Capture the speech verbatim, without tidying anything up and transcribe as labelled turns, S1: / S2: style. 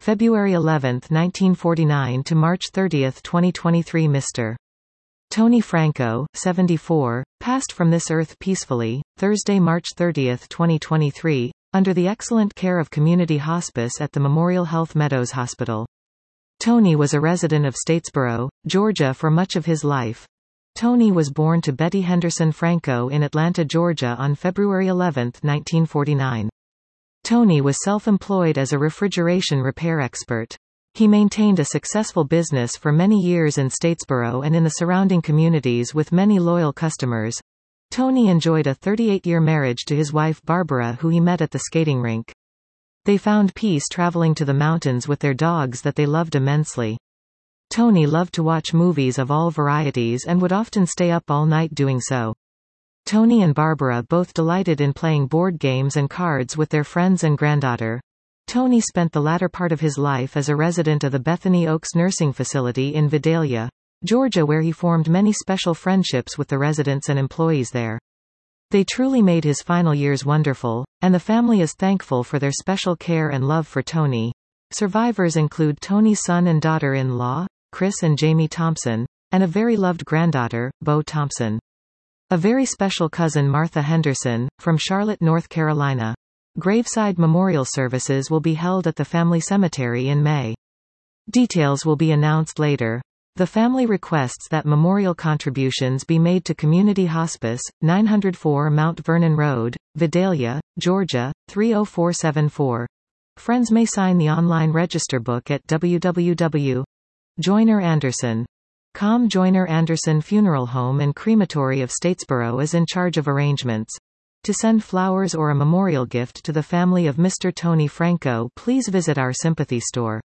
S1: February eleventh nineteen forty-nine to March thirtieth twenty twenty-three. Mister Tony Franco, seventy-four, passed from this earth peacefully, Thursday, March thirtieth twenty twenty-three, under the excellent care of Community Hospice at the Memorial Health Meadows Hospital. Tony was a resident of Statesboro, Georgia for much of his life. Tony was born to Betty Henderson Franco in Atlanta, Georgia on February eleventh nineteen forty-nine. Tony was self-employed as a refrigeration repair expert. He maintained a successful business for many years in Statesboro and in the surrounding communities with many loyal customers. Tony enjoyed a thirty-eight-year marriage to his wife Barbara, who he met at the skating rink. They found peace traveling to the mountains with their dogs that they loved immensely. Tony loved to watch movies of all varieties and would often stay up all night doing so. Tony and Barbara both delighted in playing board games and cards with their friends and granddaughter. Tony spent the latter part of his life as a resident of the Bethany Oaks Nursing Facility in Vidalia, Georgia, where he formed many special friendships with the residents and employees there. They truly made his final years wonderful, and the family is thankful for their special care and love for Tony. Survivors include Tony's son and daughter-in-law, Chris and Jamie Thompson, and a very loved granddaughter, Bo Thompson. A very special cousin, Martha Henderson, from Charlotte, North Carolina. Graveside memorial services will be held at the family cemetery in May. Details will be announced later. The family requests that memorial contributions be made to Community Hospice, nine oh four Mount Vernon Road, Vidalia, Georgia, three oh four seven four. Friends may sign the online register book at w w w dot joyner anderson dot com. Joyner Anderson Funeral Home and Crematory of Statesboro is in charge of arrangements. To send flowers or a memorial gift to the family of Mister Tony Franco, please visit our sympathy store.